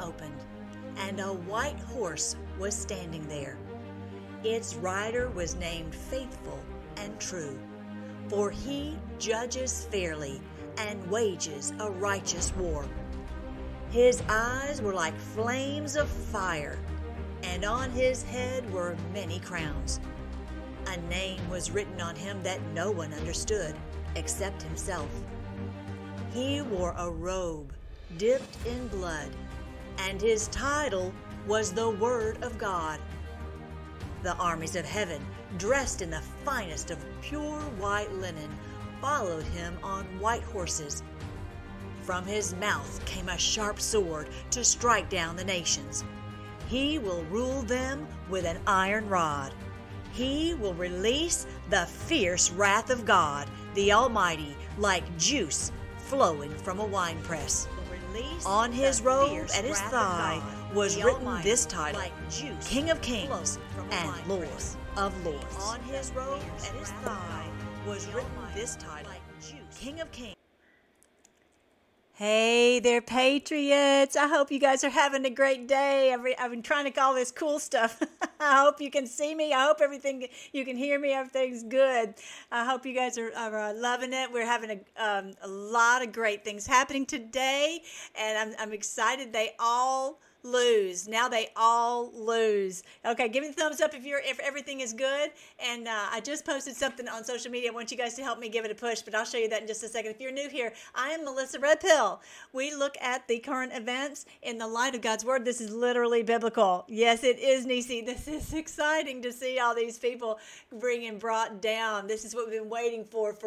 opened, and a white horse was standing there. Its rider was named Faithful and True, for he judges fairly and wages a righteous war. His eyes were like flames of fire, and on his head were many crowns. A name was written on him that no one understood except himself. He wore a robe dipped in blood, and his title was the Word of God. The armies of heaven, dressed in the finest of pure white linen, followed him on white horses. From his mouth came a sharp sword to strike down the nations. He will rule them with an iron rod. He will release the fierce wrath of God, the Almighty, like juice flowing from a winepress. On his robe at his thigh was written this title, King of Kings and Lord of Lords. On his robe at his thigh was written this title, King of Kings. Hey there, Patriots. I hope you guys are having a great day. I've been trying to call this cool stuff. I hope you can see me. I hope you can hear me. Everything's good. I hope you guys are loving it. We're having a lot of great things happening today, and I'm excited they all lose. Now they all lose. Okay, give me the thumbs up if everything is good. And I just posted something on social media. I want you guys to help me give it a push, but I'll show you that in just a second. If you're new here, I am Melissa Redpill. We look at the current events in the light of God's Word. This is literally biblical. Yes, it is, Nisi. This is exciting to see all these people being brought down. This is what we've been waiting for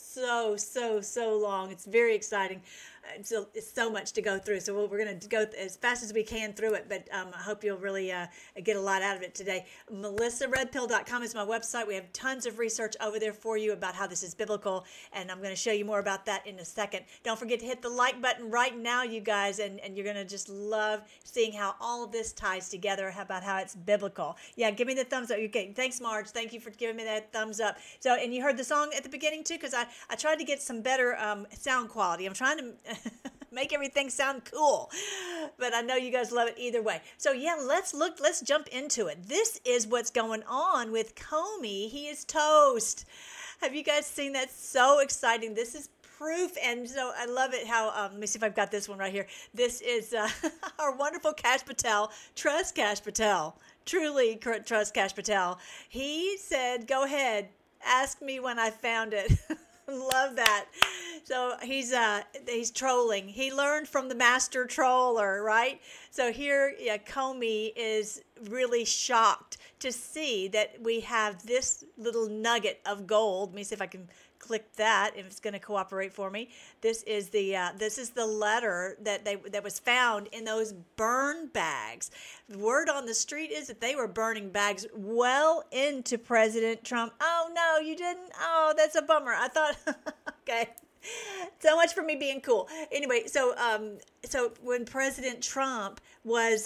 so long. It's very exciting. So it's so much to go through. So we're going to go as fast as we can through it, but I hope you'll really get a lot out of it today. MelissaRedpill.com is my website. We have tons of research over there for you about how this is biblical, and I'm going to show you more about that in a second. Don't forget to hit the like button right now, you guys, and you're going to just love seeing how all of this ties together, about how it's biblical. Yeah, give me the thumbs up. Okay, thanks, Marge. Thank you for giving me that thumbs up. So, and you heard the song at the beginning, too, because I tried to get some better sound quality. I'm trying to make everything sound cool, but I know you guys love it either way. So yeah, let's jump into it. This is what's going on with Comey. He is toast. Have you guys seen that? So exciting. This is proof, and so I love it how, let me see if I've got this one right here. This is our wonderful Kash Patel. Trust Kash Patel. Truly trust Kash Patel. He said, go ahead, ask me when I found it. Love that. So he's trolling. He learned from the master troller, right? So here, Comey is really shocked to see that we have this little nugget of gold. Let me see if I can click that, if it's going to cooperate for me. This is the letter that was found in those burn bags. The word on the street is that they were burning bags well into President Trump. Oh no, you didn't? Oh, that's a bummer. I thought, okay. So much for me being cool. Anyway, so when President Trump was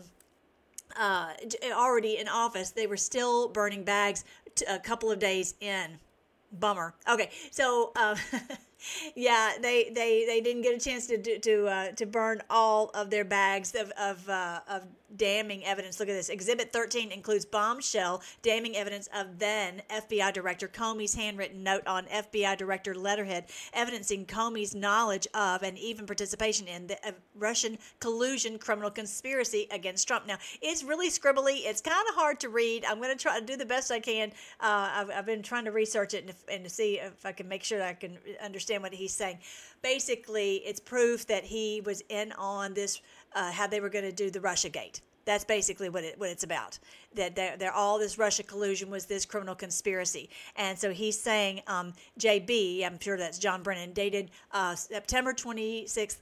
already in office, they were still burning bags a couple of days in. Bummer. Okay, so yeah, they didn't get a chance to burn all of their bags of damning evidence. Look at this. Exhibit 13 includes bombshell damning evidence of then FBI Director Comey's handwritten note on FBI Director letterhead, evidencing Comey's knowledge of and even participation in the Russian collusion criminal conspiracy against Trump. Now, it's really scribbly. It's kind of hard to read. I'm going to try to do the best I can. I've been trying to research it and to see if I can make sure that I can understand what he's saying. Basically, it's proof that he was in on this, how they were going to do the Russiagate. That's basically what it's about. That they're all this Russia collusion was this criminal conspiracy. And so he's saying, JB, I'm sure that's John Brennan, dated September 26th,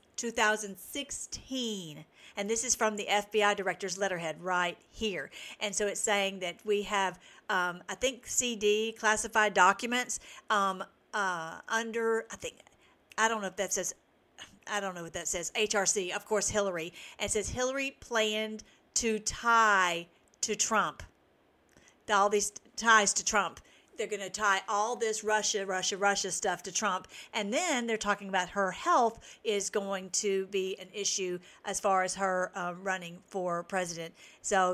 2016. And this is from the FBI director's letterhead right here. And so it's saying that we have, I think, CD, classified documents, under, I don't know what that says, HRC, of course, Hillary. And it says Hillary planned to tie to Trump. All these ties to Trump. they're going to tie all this Russia stuff to Trump. And then they're talking about her health is going to be an issue as far as her running for president. So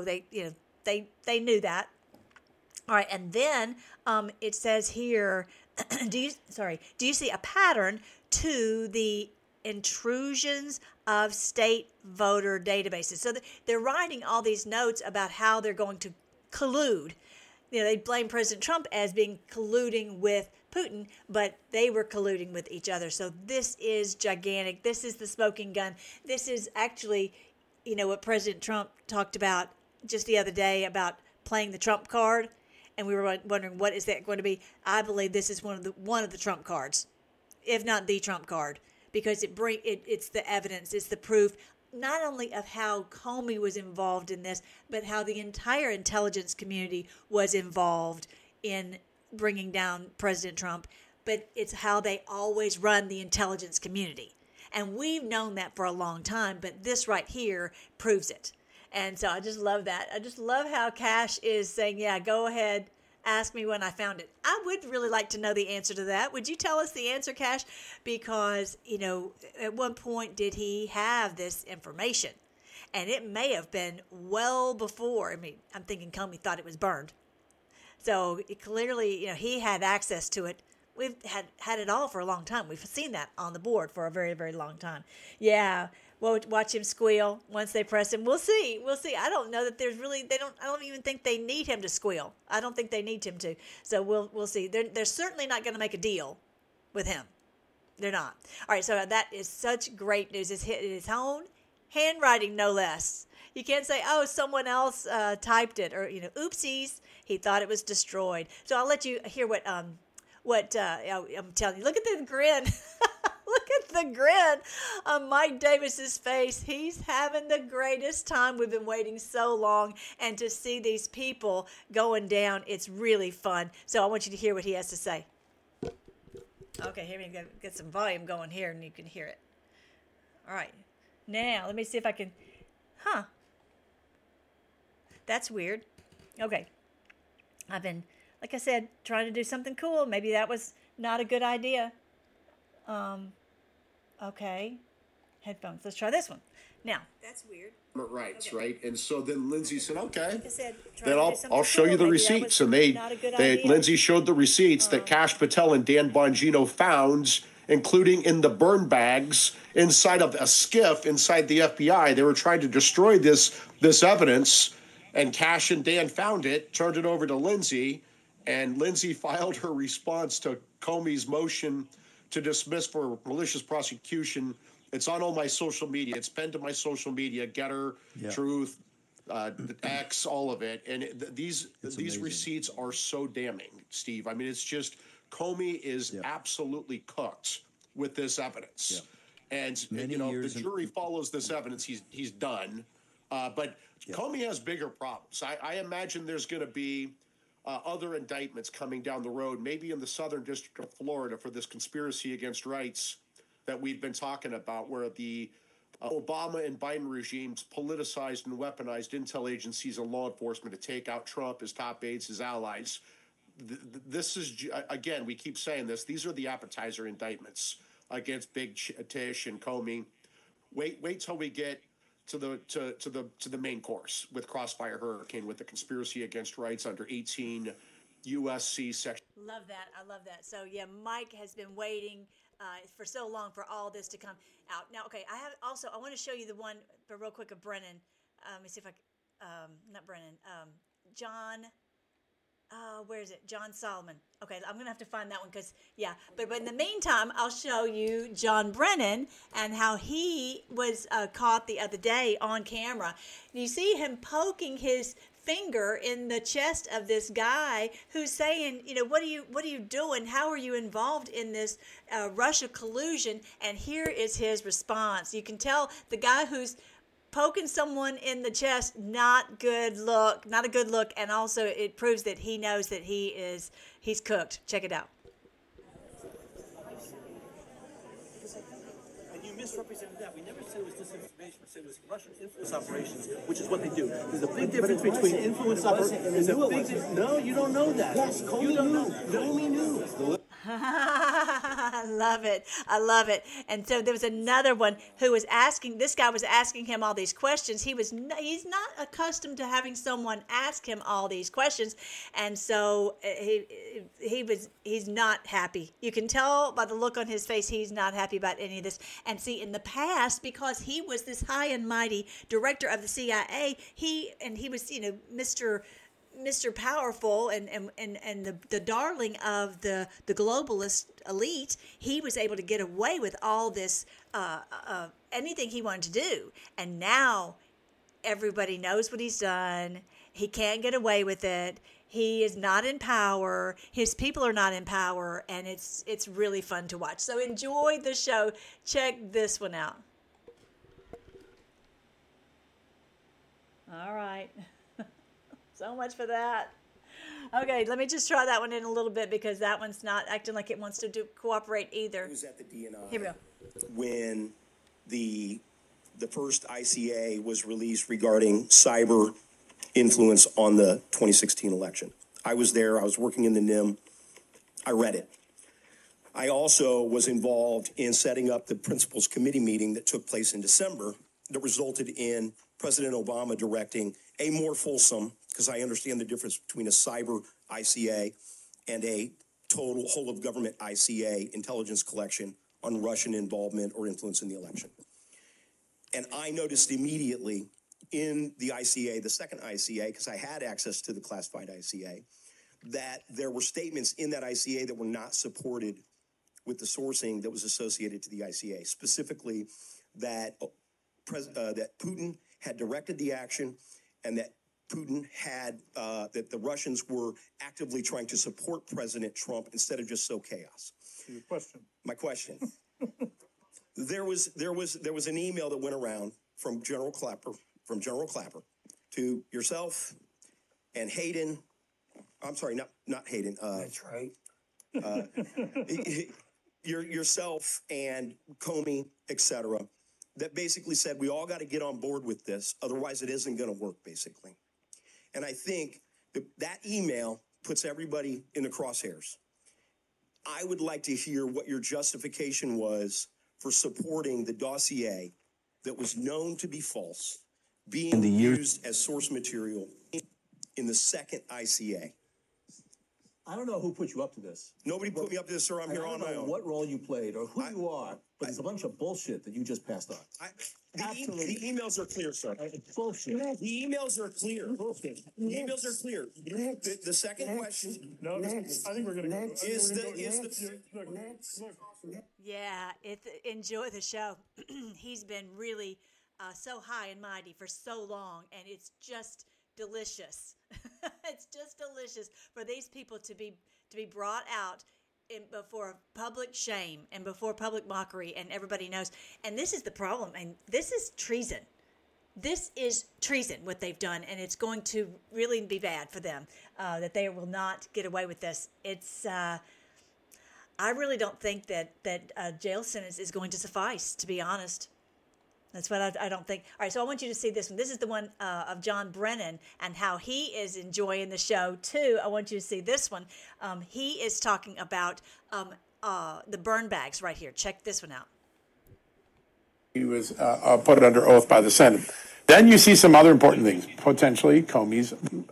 they knew that. All right, and then it says here, do you see a pattern to the intrusions of state voter databases? So they're writing all these notes about how they're going to collude. They blame President Trump as being colluding with Putin, but they were colluding with each other. So this is gigantic. This is the smoking gun. This is actually, what President Trump talked about just the other day about playing the Trump card. And we were wondering, what is that going to be? I believe this is one of the Trump cards, if not the Trump card, because it's the evidence, it's the proof, not only of how Comey was involved in this, but how the entire intelligence community was involved in bringing down President Trump. But it's how they always run the intelligence community. And we've known that for a long time, but this right here proves it. And so I just love that. I just love how Kash is saying, yeah, go ahead, ask me when I found it. I would really like to know the answer to that. Would you tell us the answer, Kash? Because, at one point did he have this information? And it may have been well before. I'm thinking Comey thought it was burned. So clearly, he had access to it. We've had it all for a long time. We've seen that on the board for a very, very long time. Yeah. Well, watch him squeal once they press him. We'll see. I don't know that I don't even think they need him to squeal. I don't think they need him to. So we'll see. They're certainly not going to make a deal with him. They're not. All right. So that is such great news. It's his own handwriting, no less. You can't say, oh, someone else typed it, or, oopsies. He thought it was destroyed. So I'll let you hear what I'm telling you. Look at the grin. Look at the grin on Mike Davis's face. He's having the greatest time. We've been waiting so long, and to see these people going down, it's really fun. So I want you to hear what he has to say. Okay, here we go. Get some volume going here, and you can hear it. All right. Now, let me see if I can... That's weird. Okay. I've been, like I said, trying to do something cool. Maybe that was not a good idea. Okay. Headphones. Let's try this one. Now, that's weird. Rights, okay. Right? And so then Lindsay said, okay, like I said, then I'll show you the receipts. And Lindsay showed the receipts that Kash Patel and Dan Bongino found, including in the burn bags inside of a skiff inside the FBI. They were trying to destroy this evidence, and Kash and Dan found it, turned it over to Lindsay, and Lindsay filed her response to Comey's motion to dismiss for malicious prosecution. It's on all my social media. It's pinned to my social media, Getter, Truth, X, all of it. And these receipts are so damning, Steve. I mean, it's just Comey is absolutely cooked with this evidence. And the jury follows this evidence. He's done. But Comey has bigger problems. I imagine there's going to be other indictments coming down the road, maybe in the Southern District of Florida, for this conspiracy against rights that we've been talking about, where the Obama and Biden regimes politicized and weaponized intel agencies and law enforcement to take out Trump, his top aides, his allies. This is, again, we keep saying this, these are the appetizer indictments against Big Tish and Comey. Wait till we get to the main course with Crossfire Hurricane, with the conspiracy against rights under 18 USC section. Love that. I love that. So yeah, Mike has been waiting for so long for all this to come out. Now, okay, I want to show you the one, but real quick, of Brennan. Let me see if not Brennan, John. Where is it? John Solomon. Okay, I'm going to have to find that one but in the meantime, I'll show you John Brennan and how he was caught the other day on camera. You see him poking his finger in the chest of this guy who's saying, what are you doing? How are you involved in this Russia collusion? And here is his response. You can tell the guy who's poking someone in the chest, not a good look. And also it proves that he knows that he's cooked. Check it out. And you misrepresented that. We never said it was disinformation. We said it was Russian influence operations, which is what they do. There's a big difference between influence operations. No, you don't know that. Yes, Comey knew. Comey knew. I love it. I love it. And so there was another one who was asking, this guy was asking him all these questions. He's not accustomed to having someone ask him all these questions. And so he's not happy. You can tell by the look on his face, he's not happy about any of this. And see, in the past, because he was this high and mighty director of the CIA, he was, Mr. Powerful and the darling of the globalist elite, he was able to get away with all this, anything he wanted to do. And now everybody knows what he's done. He can't get away with it. He is not in power. His people are not in power. And it's really fun to watch. So enjoy the show. Check this one out. All right. So much for that. Okay, let me just try that one in a little bit because that one's not acting like it wants to cooperate either. It was at the DNI. Here we go. When the first ICA was released regarding cyber influence on the 2016 election. I was there. I was working in the NIM. I read it. I also was involved in setting up the principals committee meeting that took place in December that resulted in President Obama directing a more fulsome, because I understand the difference between a cyber ICA and a total whole of government ICA intelligence collection on Russian involvement or influence in the election. And I noticed immediately in the ICA, the second ICA, because I had access to the classified ICA, that there were statements in that ICA that were not supported with the sourcing that was associated to the ICA, specifically that Putin had directed the action and that Putin had, that the Russians were actively trying to support President Trump instead of just sow chaos. Your question. My question. There was an email that went around from General Clapper to yourself and Hayden. I'm sorry, not Hayden. That's right. Yourself and Comey, etc. That basically said we all got to get on board with this, otherwise it isn't going to work, basically. And I think that email puts everybody in the crosshairs. I would like to hear what your justification was for supporting the dossier that was known to be false, being used as source material in the second ICA. I don't know who put you up to this. Nobody put me up to this, sir. I'm here on my own. I don't know what role you played or who you are, but it's a bunch of bullshit that you just passed on. The emails are clear, sir. It's bullshit. The emails are clear. Bullshit. The emails are clear. The second question. No, I think we're going to go. Yeah, enjoy the show. He's been really so high and mighty for so long, and it's just delicious. It's just delicious for these people to be brought out before public shame and before public mockery, and everybody knows. And this is the problem, and this is treason. This is treason, what they've done, and it's going to really be bad for them that they will not get away with this. It's I really don't think that a jail sentence is going to suffice, to be honest. That's what I don't think. All right, so I want you to see this one. This is the one of John Brennan and how he is enjoying the show, too. I want you to see this one. He is talking about the burn bags right here. Check this one out. He was put under oath by the Senate. Then you see some other important things, potentially Comey's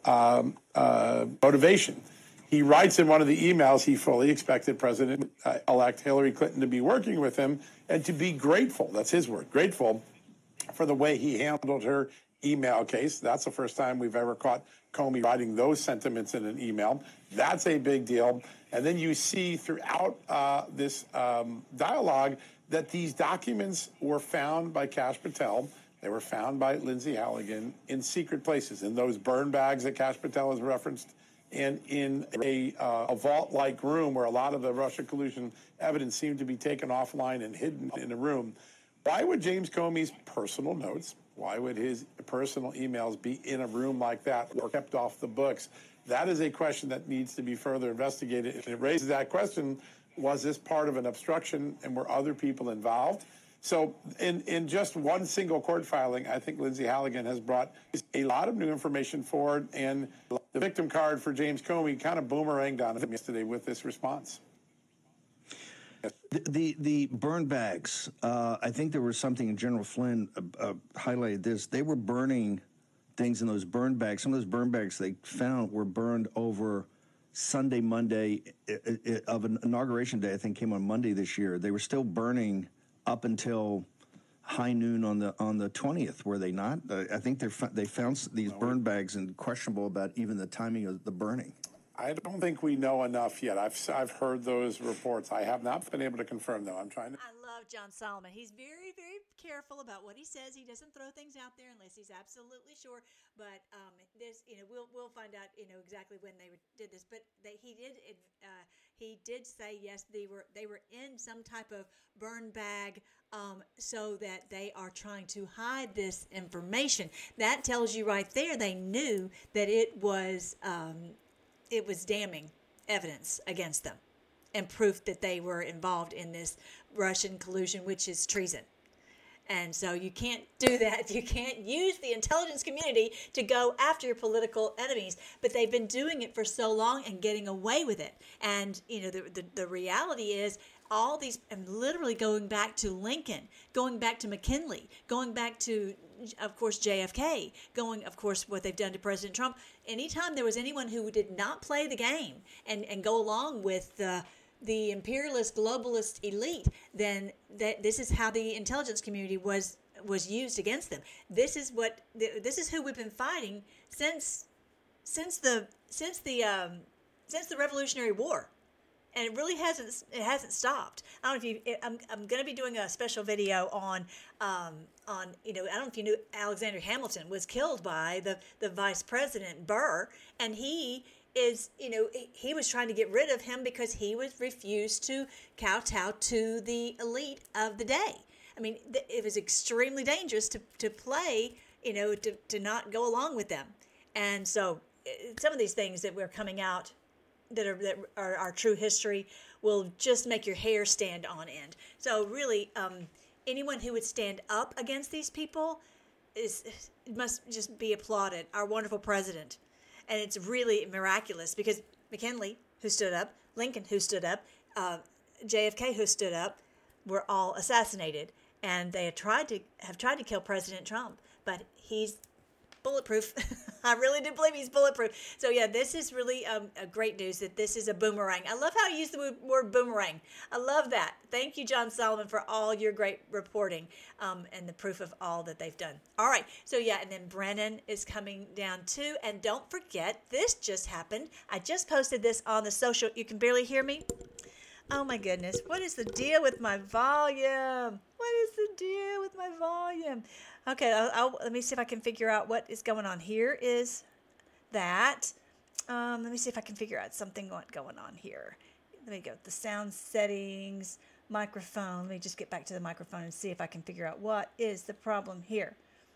motivation. He writes in one of the emails he fully expected President-elect Hillary Clinton to be working with him and to be grateful, that's his word, grateful for the way he handled her email case. That's the first time we've ever caught Comey writing those sentiments in an email. That's a big deal. And then you see throughout this dialogue that these documents were found by Kash Patel. They were found by Lindsay Halligan in secret places, in those burn bags that Kash Patel has referenced, and in a vault-like room where a lot of the Russia collusion evidence seemed to be taken offline and hidden in a room. Why would James Comey's personal notes, why would his personal emails be in a room like that or kept off the books? That is a question that needs to be further investigated. And it raises that question, was this part of an obstruction and were other people involved? So in just one single court filing, I think Lindsay Halligan has brought a lot of new information forward, and the victim card for James Comey kind of boomeranged on him yesterday with this response. The burn bags, I think there was something, and General Flynn highlighted this. They were burning things in those burn bags. Some of those burn bags they found were burned over Sunday, Monday of an inauguration day. I think came on Monday this year. They were still burning up until high noon on the 20th. Were they not? I think they found these burn bags and questionable about even the timing of the burning. I don't think we know enough yet. I've heard those reports. I have not been able to confirm, though. I love John Solomon. He's very, very careful about what he says. He doesn't throw things out there unless he's absolutely sure. But this, we'll find out, exactly when they did this. But he did say yes, they were in some type of burn bag, so that they are trying to hide this information. That tells you right there they knew that it was damning evidence against them and proof that they were involved in this Russian collusion, which is treason. And so you can't do that. You can't use the intelligence community to go after your political enemies. But they've been doing it for so long and getting away with it. And, the reality is all these, and literally going back to Lincoln, going back to McKinley, going back to, of course, JFK, going, of course, what they've done to President Trump. Anytime there was anyone who did not play the game and go along with the imperialist globalist elite, then this is how the intelligence community was used against them. This is who we've been fighting since the Revolutionary War. And it really hasn't stopped. I don't know if you. I'm going to be doing a special video on I don't know if you knew Alexander Hamilton was killed by the vice president Burr, and he is he was trying to get rid of him because he was refused to kowtow to the elite of the day. I mean, it was extremely dangerous to play, to not go along with them, and so some of these things that we're coming out that are our true history will just make your hair stand on end. So really, anyone who would stand up against these people must just be applauded. Our wonderful president. And it's really miraculous because McKinley, who stood up, Lincoln, who stood up, JFK, who stood up, were all assassinated. And they have tried to kill President Trump, but he's bulletproof. I really do believe he's bulletproof. So yeah, this is really a great news that this is a boomerang. I love how you use the word boomerang. I love that. Thank you, John Solomon, for all your great reporting and the proof of all that they've done. All right. So yeah, and then Brennan is coming down too. And don't forget, this just happened. I just posted this on the social. You can barely hear me. Oh my goodness. What is the deal with my volume? What is the deal with my volume? Okay, let me see if I can figure out what is going on. Here is that. Let me see if I can figure out something going on here. Let me go to the sound settings, microphone. Let me just get back to the microphone and see if I can figure out what is the problem here.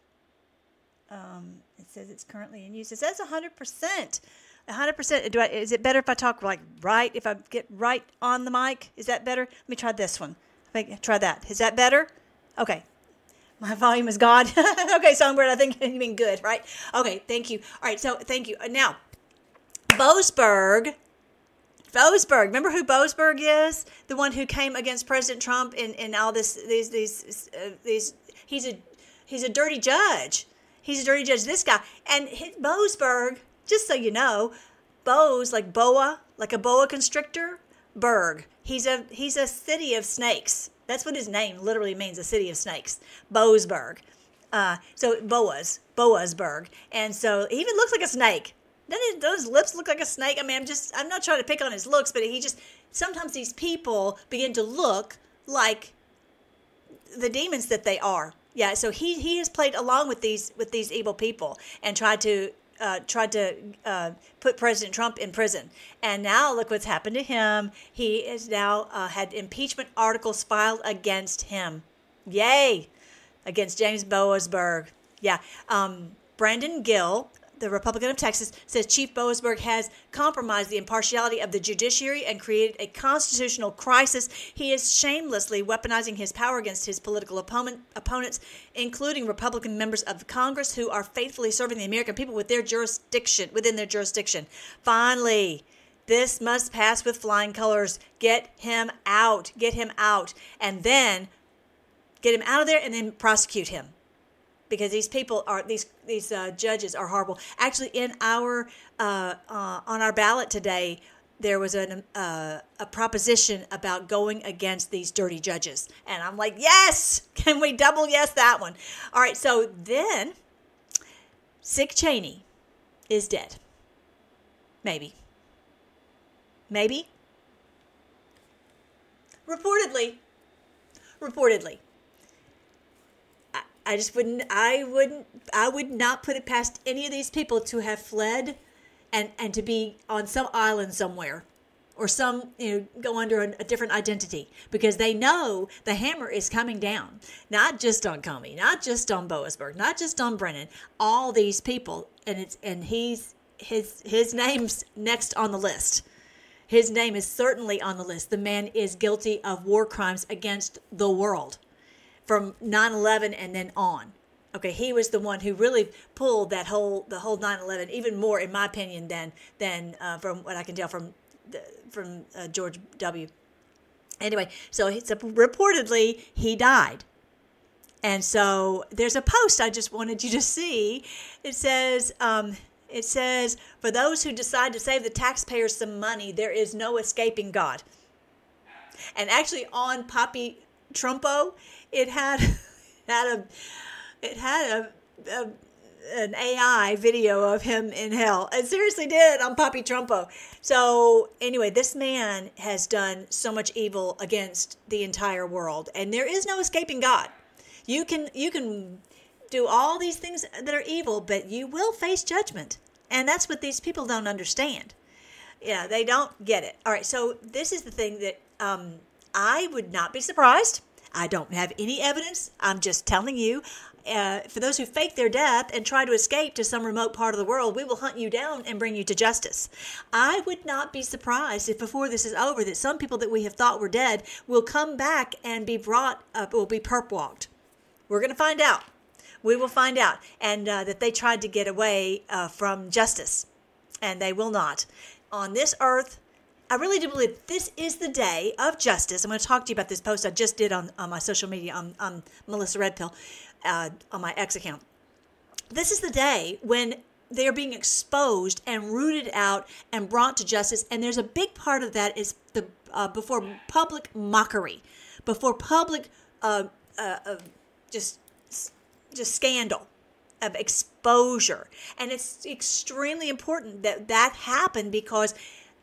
It says it's currently in use. It says 100%. 100%. Is it better if I talk right? If I get right on the mic? Is that better? Let me try this one. Try that. Is that better? Okay. My volume is gone. Okay, Songbird, I think you mean good, right? Okay, thank you. All right, so thank you. Now, Boasberg. Remember who Boasberg is? The one who came against President Trump in all this. These. He's a dirty judge. He's a dirty judge. This guy and Boasberg. Just so you know, Bose like boa, like a boa constrictor. Berg. He's a city of snakes. That's what his name literally means, a city of snakes. Boasberg. So Boasberg. And so he even looks like a snake. Doesn't those lips look like a snake? I mean, I'm not trying to pick on his looks, but sometimes these people begin to look like the demons that they are. Yeah, so he has played along with these evil people and tried to put President Trump in prison. And now look what's happened to him. He is now had impeachment articles filed against him. Yay! Against James Boasberg. Yeah. Brandon Gill the Republican of Texas, says Chief Boasberg has compromised the impartiality of the judiciary and created a constitutional crisis. He is shamelessly weaponizing his power against his political opponents, including Republican members of Congress who are faithfully serving the American people within their jurisdiction. Finally, this must pass with flying colors. Get him out. Get him out. And then get him out of there and then prosecute him. Because these people are these judges are horrible. Actually, in our on our ballot today, there was a proposition about going against these dirty judges, and I'm like, yes, can we double yes that one? All right, so then, Dick Cheney is dead. Maybe. Reportedly. I would not put it past any of these people to have fled and to be on some island somewhere or go under a different identity, because they know the hammer is coming down, not just on Comey, not just on Boasberg, not just on Brennan, all these people. And his name's next on the list. His name is certainly on the list. The man is guilty of war crimes against the world from 9/11 and then on. Okay, he was the one who really pulled the whole 9/11 even more, in my opinion, than from what I can tell from George W. Anyway, so reportedly he died. And so there's a post I just wanted you to see. It says, for those who decide to save the taxpayers some money, there is no escaping God. And actually on Papi Trumpo, it had an AI video of him in hell. It seriously did on Papi Trumpo. So anyway, this man has done so much evil against the entire world, and there is no escaping God. You can do all these things that are evil, but you will face judgment. And that's what these people don't understand. Yeah, they don't get it. All right, so this is the thing that I would not be surprised. I don't have any evidence. I'm just telling you. For those who fake their death and try to escape to some remote part of the world, we will hunt you down and bring you to justice. I would not be surprised if before this is over that some people that we have thought were dead will come back and be brought up, will be perp walked. We're going to find out. We will find out. And that they tried to get away from justice. And they will not. On this earth, I really do believe this is the day of justice. I'm going to talk to you about this post I just did on my social media on Melissa Redpill on my X account. This is the day when they are being exposed and rooted out and brought to justice. And there's a big part of that is before public mockery, before public just scandal of exposure. And it's extremely important that happen, because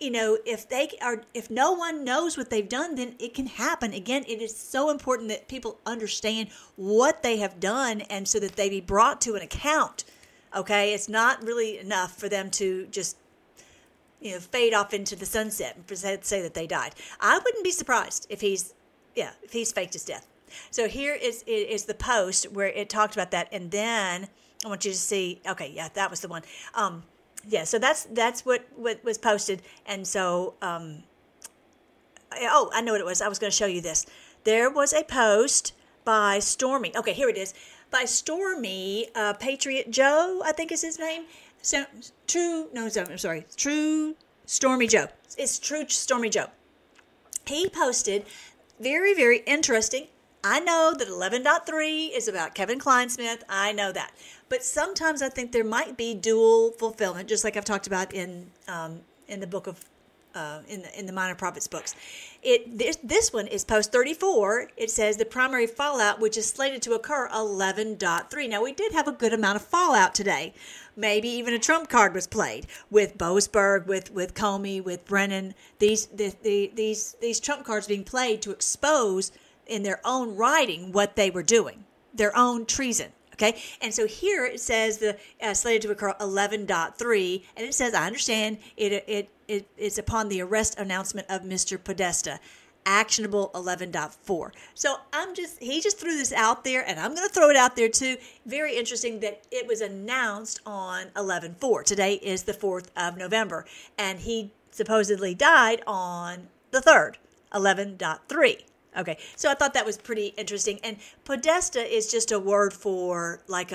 if no one knows what they've done, then it can happen again. It is so important that people understand what they have done, and so that they be brought to an account. Okay, it's not really enough for them to just fade off into the sunset and say that they died. I wouldn't be surprised if he's faked his death. So here is the post where it talked about that, and then I want you to see. Okay, yeah, that was the one. Yeah, so that's what was posted, and so I know what it was. I was going to show you this. There was a post by Stormy. Okay, here it is, by Stormy Patriot Joe, I think is his name. So True Stormy Joe. It's True Stormy Joe. He posted very, very interesting. I know that 11.3 is about Kevin Kleinsmith. I know that. But sometimes I think there might be dual fulfillment, just like I've talked about in the book of in the Minor Prophets books. This one is post 34. It says the primary fallout, which is slated to occur 11.3. Now, we did have a good amount of fallout today. Maybe even a trump card was played with Boasberg, with Comey, with Brennan. These trump cards being played to expose in their own writing what they were doing, their own treason. Okay, and so here it says the slated to occur 11.3, and it says, I understand it's upon the arrest announcement of Mr. Podesta. actionable 11.4. So he just threw this out there, and I'm going to throw it out there too. Very interesting that it was announced on 11.4. Today is the 4th of November, and he supposedly died on the 3rd, 11.3. Okay, so I thought that was pretty interesting. And Podesta is just a word for like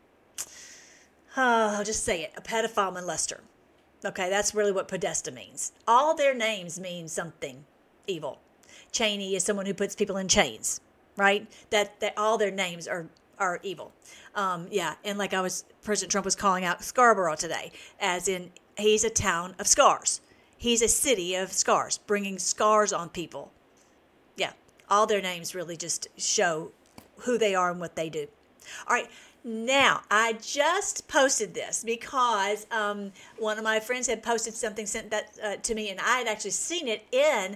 I'll just say it, a pedophile molester. Okay, that's really what Podesta means. All their names mean something evil. Cheney is someone who puts people in chains, right? That all their names are evil. And like President Trump was calling out Scarborough today, as in he's a town of scars. He's a city of scars, bringing scars on people. Yeah, all their names really just show who they are and what they do. All right. Now, I just posted this because one of my friends had posted something, sent that to me, and I had actually seen it it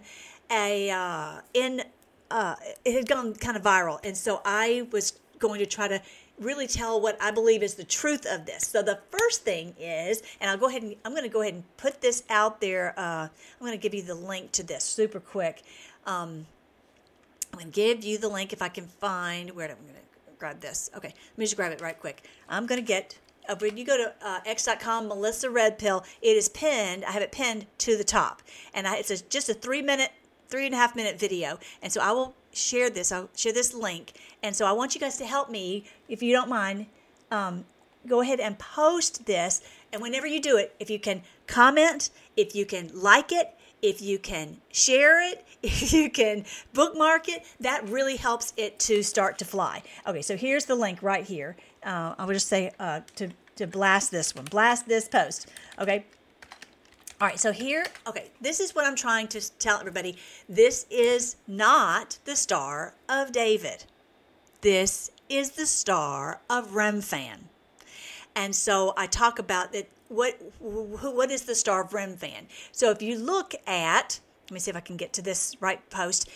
had gone kind of viral. And so I was going to try to really tell what I believe is the truth of this. So the first thing is, and I'm going to go ahead and put this out there. I'm going to give you the link to this super quick. I'm going to give you the link if I can find where I'm going to grab this. Okay, let me just grab it right quick. I'm going to get, when you go to x.com, Melissa Red Pill, it is pinned. I have it pinned to the top. And it's just a 3.5 minute video. And so I will share this. I'll share this link. And so I want you guys to help me, if you don't mind, go ahead and post this. And whenever you do it, if you can comment, if you can like it, if you can share it, if you can bookmark it, that really helps it to start to fly. Okay, so here's the link right here. I will just say to blast this one. Blast this post. Okay. All right, so this is what I'm trying to tell everybody. This is not the Star of David. This is the Star of Remphan. And so I talk about that. What is the Star of Remphan? So if you look at, let me see if I can get to this right post.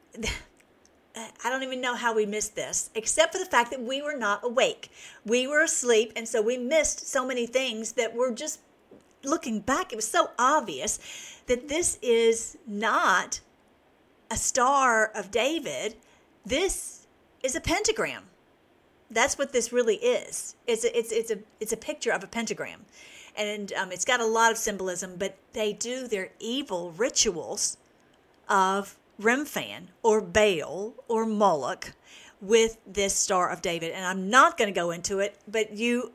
I don't even know how we missed this, except for the fact that we were not awake. We were asleep, and so we missed so many things that were just looking back. It was so obvious that this is not a Star of David. This is a pentagram. That's what this really is. It's a picture of a pentagram. And it's got a lot of symbolism, but they do their evil rituals of Remphan or Baal or Moloch with this Star of David. And I'm not going to go into it, but you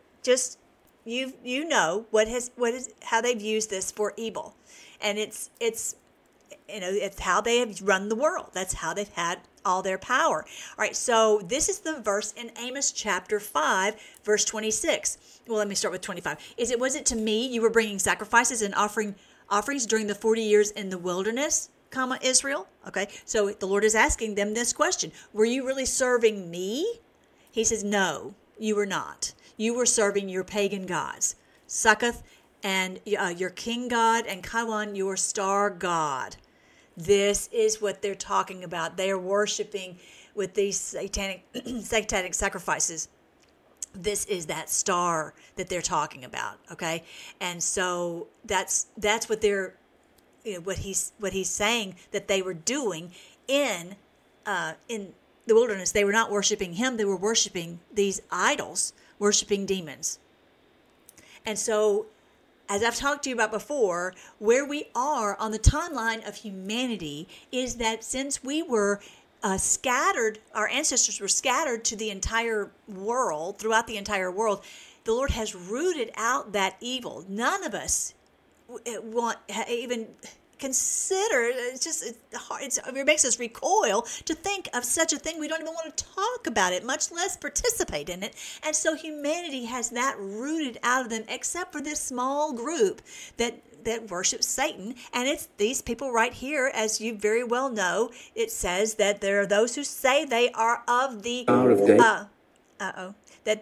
know how they've used this for evil, and it's how they have run the world. That's how they've had all their power. All right, so this is the verse in Amos chapter 5, verse 26. Well, let me start with 25. Was it to me you were bringing sacrifices and offerings during the 40 years in the wilderness, Israel? Okay, so the Lord is asking them this question. Were you really serving me? He says, no, you were not. You were serving your pagan gods, Succoth and your king god, and Kaiwan, your star god. This is what they're talking about. They are worshiping with these satanic sacrifices. This is that star that they're talking about, okay? And so that's what what he's saying that they were doing in the wilderness. They were not worshiping him. They were worshiping these idols, worshiping demons. And so, as I've talked to you about before, where we are on the timeline of humanity is that since we were scattered, our ancestors were scattered to the entire world, throughout the entire world, the Lord has rooted out that evil. None of us want even consider. It makes us recoil to think of such a thing. We don't even want to talk about it, much less participate in it. And so humanity has that rooted out of them, except for this small group that worships Satan. And it's these people right here, as you very well know. It says that there are those who say they are of the that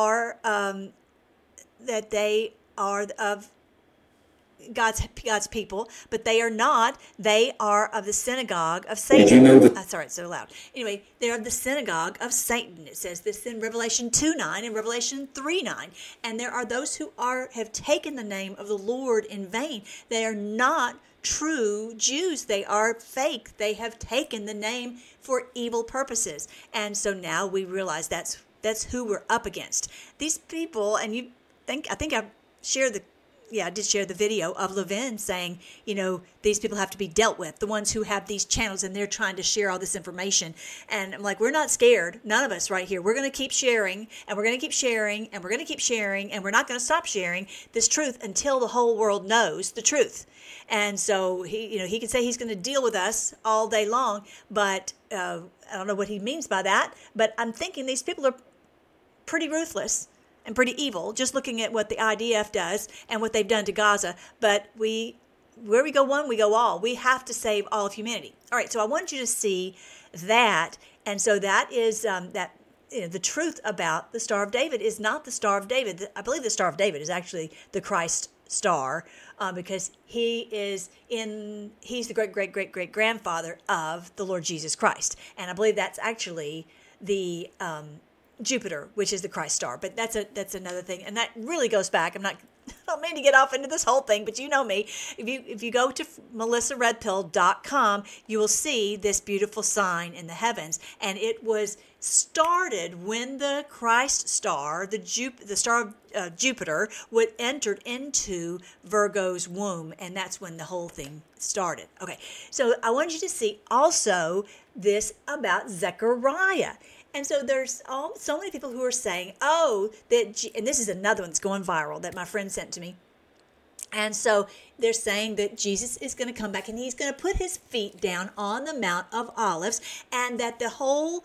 they are of God's people, but they are not. They are of the synagogue of Satan. Did you know that? Sorry, it's so loud. Anyway, they're of the synagogue of Satan. It says this in Revelation 2:9 and Revelation 3:9. And there are those who have taken the name of the Lord in vain. They are not true Jews. They are fake. They have taken the name for evil purposes. And so now we realize that's who we're up against. These people, and I think I shared I did share the video of Levin saying, these people have to be dealt with, the ones who have these channels and they're trying to share all this information. And I'm like, we're not scared. None of us right here. We're going to keep sharing, and we're going to keep sharing, and we're going to keep sharing, and we're not going to stop sharing this truth until the whole world knows the truth. And so he can say he's going to deal with us all day long, but I don't know what he means by that. But I'm thinking these people are pretty ruthless and pretty evil, just looking at what the IDF does and what they've done to Gaza. But where we go one, we go all. We have to save all of humanity. All right, so I want you to see that. And so that is the truth about the Star of David is not the Star of David. I believe the Star of David is actually the Christ star, because he's the great grandfather of the Lord Jesus Christ. And I believe that's actually the Jupiter, which is the Christ star. But that's another thing, and that really goes back. I don't mean to get off into this whole thing, but you know me. If you go to melissaredpill.com, you will see this beautiful sign in the heavens, and it was started when the Christ star, the star of Jupiter, entered into Virgo's womb, and that's when the whole thing started. Okay, so I want you to see also this about Zechariah. And so there's so many people who are saying, and this is another one that's going viral that my friend sent to me. And so they're saying that Jesus is going to come back and he's going to put his feet down on the Mount of Olives, and that the whole,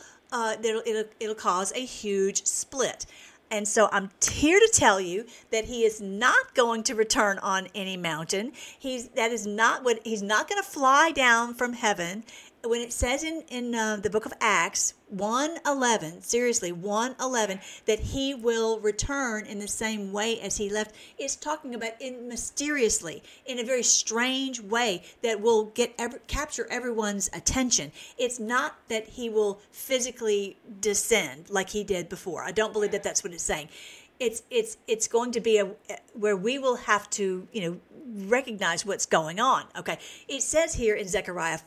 it'll cause a huge split. And so I'm here to tell you that he is not going to return on any mountain. He's not going to fly down from heaven. When it says in the book of Acts 1:11, seriously 1:11, that he will return in the same way as he left, it's talking about mysteriously, in a very strange way that will capture everyone's attention. It's not that he will physically descend like he did before. I don't believe that that's what it's saying. It's going to be where we will have to recognize what's going on. Okay, it says here in Zechariah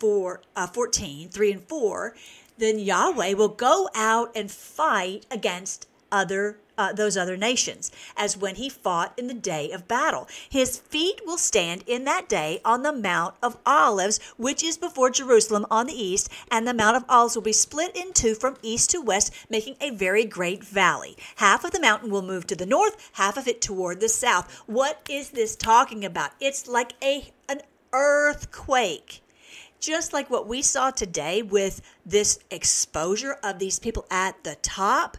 14:3 and 4, then Yahweh will go out and fight against those other nations, as when he fought in the day of battle. His feet will stand in that day on the Mount of Olives, which is before Jerusalem on the east, and the Mount of Olives will be split in two from east to west, making a very great valley. Half of the mountain will move to the north, half of it toward the south. What is this talking about? It's like an earthquake. Just like what we saw today with this exposure of these people at the top,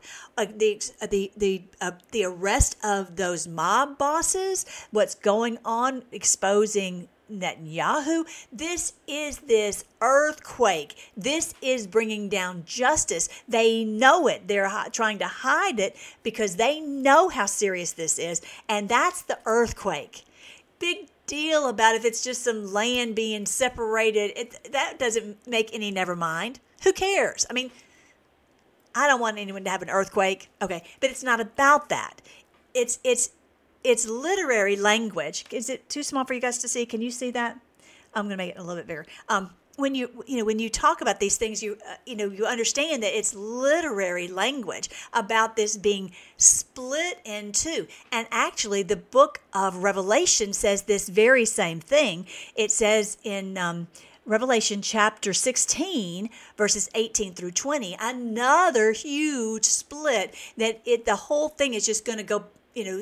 the arrest of those mob bosses, what's going on, exposing Netanyahu. This is this earthquake. This is bringing down justice. They know it. They're trying to hide it because they know how serious this is, and that's the earthquake. Big deal about if it's just some land being separated. That doesn't make any never mind. Who cares? I mean, I don't want anyone to have an earthquake. Okay, but it's not about that. It's literary language. Is it too small for you guys to see? Can you see that? I'm going to make it a little bit bigger. When you talk about these things, you understand that it's literary language about this being split in two. And actually, the book of Revelation says this very same thing. It says in Revelation chapter 16, verses 18 through 20, another huge split that the whole thing is just going to go,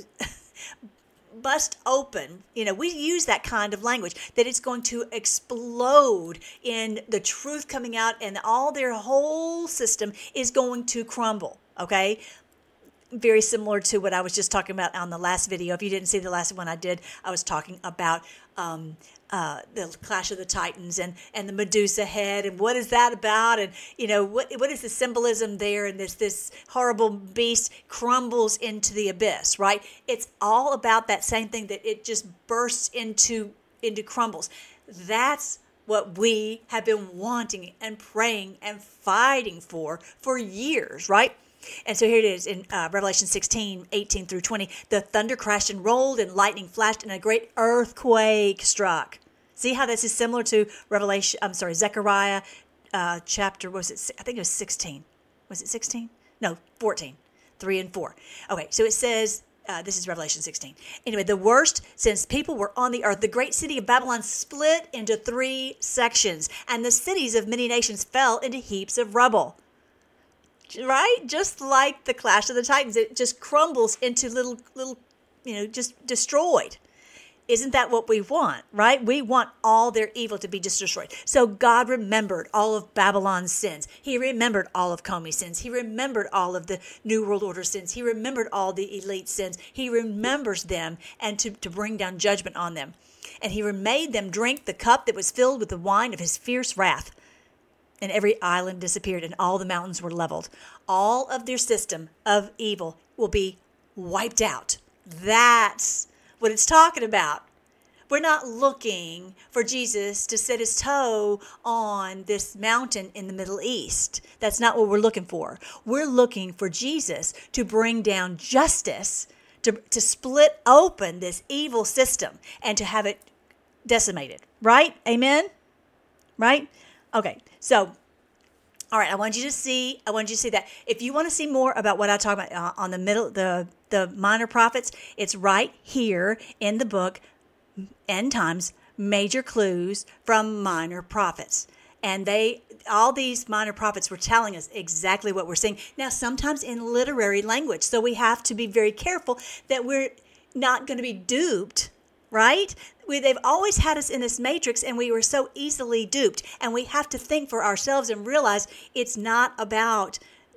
bust open. We use that kind of language, that it's going to explode in the truth coming out, and all their whole system is going to crumble. Okay, very similar to what I was just talking about on the last video. If you didn't see the last one I did, I was talking about the Clash of the Titans and the Medusa head, and what is that about, and what is the symbolism there, and this horrible beast crumbles into the abyss, right? It's all about that same thing, that it just bursts into crumbles. That's what we have been wanting and praying and fighting for years, right? And so here it is in Revelation 16, 18 through 20. The thunder crashed and rolled, and lightning flashed, and a great earthquake struck. See how this is similar to Zechariah chapter, I think it was 16. Was it 16? No, 14, 3 and 4. Okay, so it says, this is Revelation 16. Anyway, the worst since people were on the earth, the great city of Babylon split into 3 sections, and the cities of many nations fell into heaps of rubble. Right? Just like the Clash of the Titans, it just crumbles into little, just destroyed. Isn't that what we want, right? We want all their evil to be just destroyed. So God remembered all of Babylon's sins. He remembered all of Comey's sins. He remembered all of the New World Order sins. He remembered all the elite sins. He remembers them and to bring down judgment on them. And he made them drink the cup that was filled with the wine of his fierce wrath. And every island disappeared and all the mountains were leveled. All of their system of evil will be wiped out. That's what it's talking about. We're not looking for Jesus to set his toe on this mountain in the Middle East. That's not what we're looking for. We're looking for Jesus to bring down justice, to split open this evil system and to have it decimated. Right? Amen? Right? Okay. So, all right, I want you to see that. If you want to see more about what I talk about on the minor prophets, it's right here in the book, End Times, Major Clues from Minor Prophets. And all these minor prophets were telling us exactly what we're seeing. Now, sometimes in literary language, so we have to be very careful that we're not going to be duped, right? They've always had us in this matrix, and we were so easily duped. And we have to think for ourselves and realize it's not about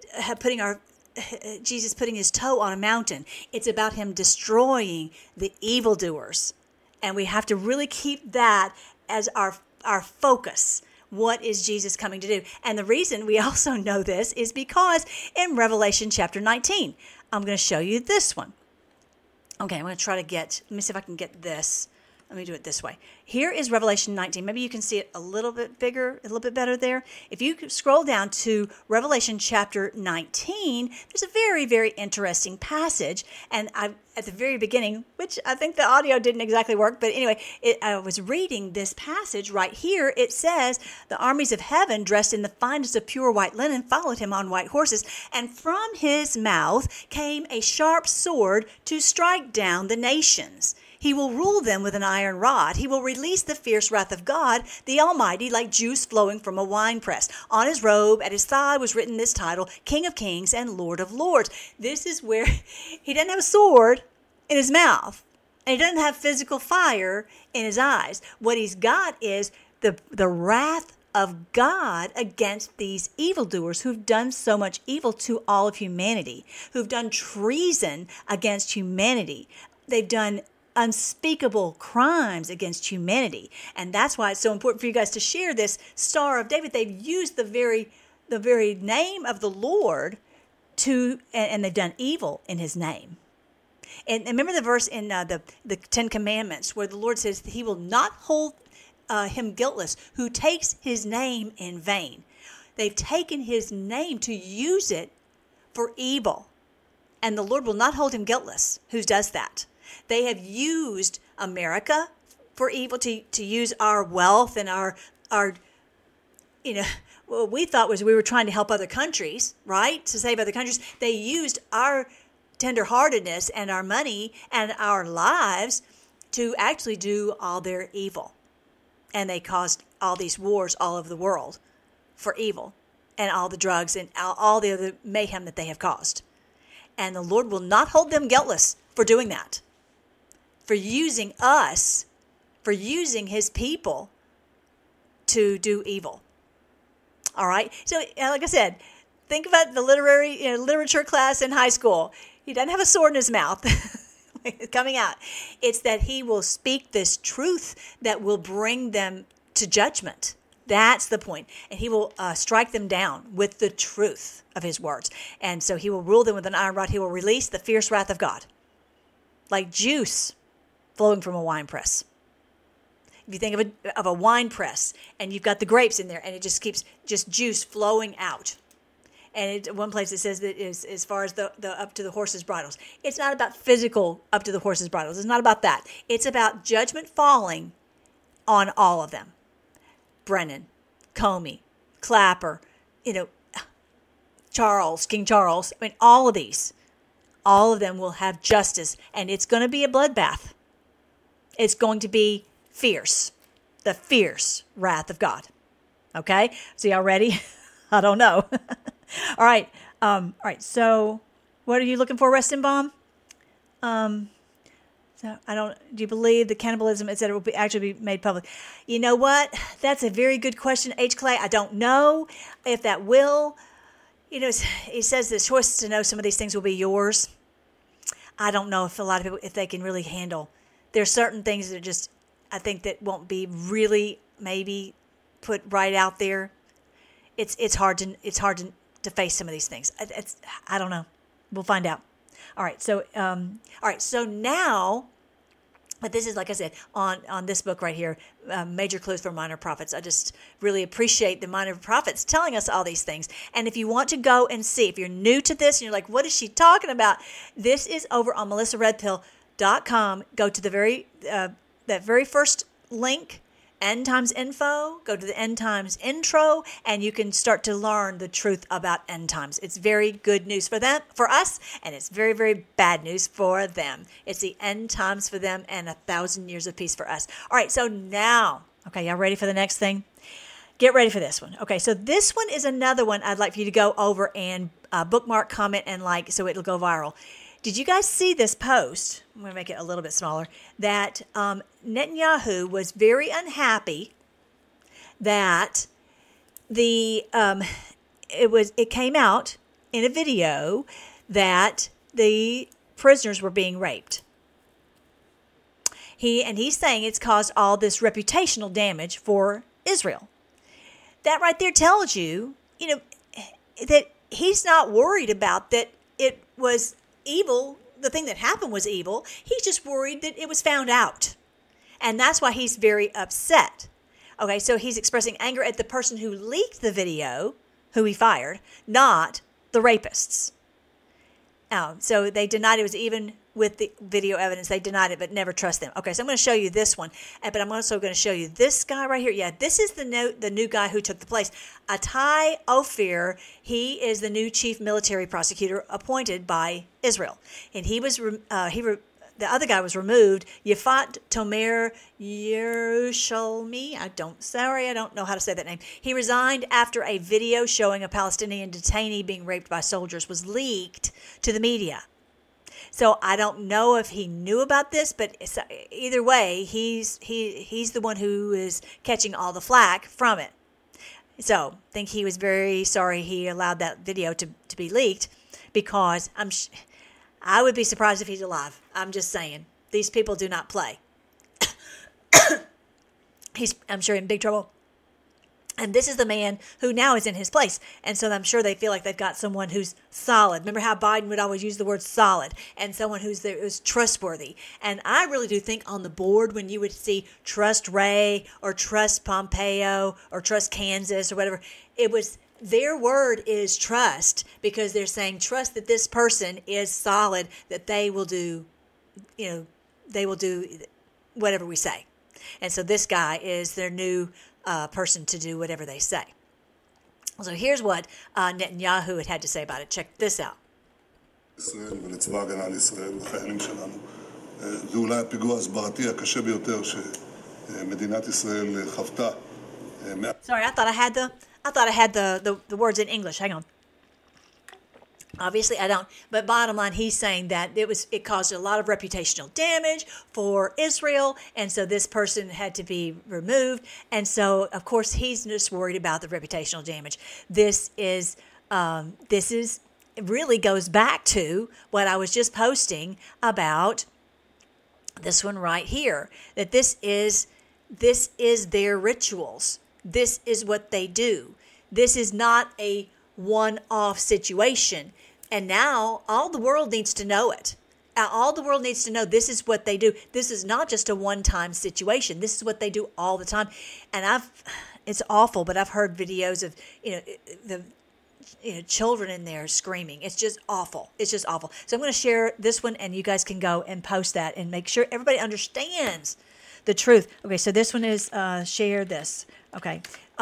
Jesus putting his toe on a mountain. It's about him destroying the evildoers. And we have to really keep that as our focus. What is Jesus coming to do? And the reason we also know this is because in Revelation chapter 19, I'm going to show you this one. Okay, I'm going to try to let me see if I can get this. Let me do it this way. Here is Revelation 19. Maybe you can see it a little bit bigger, a little bit better there. If you scroll down to Revelation chapter 19, there's a very, very interesting passage. And at the very beginning, which I think the audio didn't exactly work, but anyway, I was reading this passage right here. It says, the armies of heaven, dressed in the finest of pure white linen, followed him on white horses. And from his mouth came a sharp sword to strike down the nations. He will rule them with an iron rod. He will release the fierce wrath of God, the Almighty, like juice flowing from a winepress. On his robe, at his thigh, was written this title, King of Kings and Lord of Lords. This is where he doesn't have a sword in his mouth, and he doesn't have physical fire in his eyes. What he's got is the wrath of God against these evildoers who've done so much evil to all of humanity, who've done treason against humanity. They've done unspeakable crimes against humanity. And that's why it's so important for you guys to share this Star of David. They've used the very name of the Lord and they've done evil in his name. And remember the verse in the Ten Commandments where the Lord says he will not hold him guiltless who takes his name in vain. They've taken his name to use it for evil. And the Lord will not hold him guiltless who does that. They have used America for evil, to use our wealth and our what we thought was we were trying to help other countries, right? To save other countries. They used our tenderheartedness and our money and our lives to actually do all their evil. And they caused all these wars all over the world for evil and all the drugs and all the other mayhem that they have caused. And the Lord will not hold them guiltless for doing that. For using us, for using his people to do evil. All right? So, like I said, think about the literature class in high school. He doesn't have a sword in his mouth coming out. It's that he will speak this truth that will bring them to judgment. That's the point. And he will strike them down with the truth of his words. And so he will rule them with an iron rod. He will release the fierce wrath of God, like juice flowing from a wine press. If you think of a wine press and you've got the grapes in there and it just keeps just juice flowing out. And one place it says that is as far as the up to the horses' bridles. It's not about physical up to the horses' bridles. It's not about that. It's about judgment falling on all of them. Brennan, Comey, Clapper, Charles, King Charles. I mean, all of of them will have justice, and it's going to be a bloodbath. It's going to be fierce, the fierce wrath of God. Okay, so y'all ready? I don't know. All right. So, what are you looking for, Reston So do you believe the cannibalism, it said it will actually be made public? You know what? That's a very good question, H. Clay. I don't know if that will. He says the choice to know some of these things will be yours. I don't know if a lot of people, if they can really handle. There's certain things that are just, I think that won't be really maybe put right out there. It's hard to face some of these things. I don't know. We'll find out. All right. So now, but this is, like I said, on this book right here, Major Clues for Minor Prophets. I just really appreciate the minor prophets telling us all these things. And if you want to go and see, if you're new to this and you're like, what is she talking about? This is over on melissaredpill.com. Go to the that very first link, End Times Info. Go to the End Times intro, and you can start to learn the truth about end times. It's very good news for us, and it's very, very bad news for them. It's the end times for them and 1,000 years of peace for us. All right, so now, okay, y'all ready for the next thing? Get ready for this one. Okay, so this one is another one I'd like for you to go over and bookmark, comment, and like, so it'll go viral. Did you guys see this post? I'm going to make it a little bit smaller. That Netanyahu was very unhappy that it came out in a video that the prisoners were being raped. He's saying it's caused all this reputational damage for Israel. That right there tells you, that he's not worried about that it was evil. The thing that happened was evil. He's just worried that it was found out. And that's why he's very upset. Okay, so he's expressing anger at the person who leaked the video, who he fired, not the rapists. So they denied it was even with the video evidence. They denied it, but never trust them. Okay, so I'm going to show you this one, but I'm also going to show you this guy right here. Yeah, this is the new guy who took the place. Itai Ophir, he is the new chief military prosecutor appointed by Israel. And he was the other guy was removed. Yifat Tomer Yerushalmi. I don't know how to say that name. He resigned after a video showing a Palestinian detainee being raped by soldiers was leaked to the media. So I don't know if he knew about this, but either way, he's the one who is catching all the flack from it. So I think he was very sorry he allowed that video to be leaked, because I would be surprised if he's alive. I'm just saying. These people do not play. I'm sure in big trouble. And this is the man who now is in his place. And so I'm sure they feel like they've got someone who's solid. Remember how Biden would always use the word solid, and someone who's trustworthy. And I really do think on the board, when you would see trust Ray or trust Pompeo or trust Kansas or whatever, it was their word is trust, because they're saying trust that this person is solid, that they will do, they will do whatever we say. And so this guy is their new person to do whatever they say. So here's what Netanyahu had to say about it. Check this out. ישראל ולצבא ההגנה לישראל ולחיילים שלנו. זה אולי הפיגוע הסברתי הקשה ביותר שמדינת ישראל חוותה. Sorry, I thought I had the words in English. Hang on. Obviously, I don't. But bottom line, he's saying that it caused a lot of reputational damage for Israel, and so this person had to be removed. And so, of course, he's just worried about the reputational damage. This really goes back to what I was just posting about this one right here. That this is their rituals. This is what they do. This is not a one-off situation. And now all the world needs to know it. All the world needs to know this is what they do. This is not just a one-time situation. This is what they do all the time. And it's awful, but I've heard videos of, children in there screaming. It's just awful. It's just awful. So I'm going to share this one, and you guys can go and post that and make sure everybody understands the truth. Okay, so this one is share this. Okay,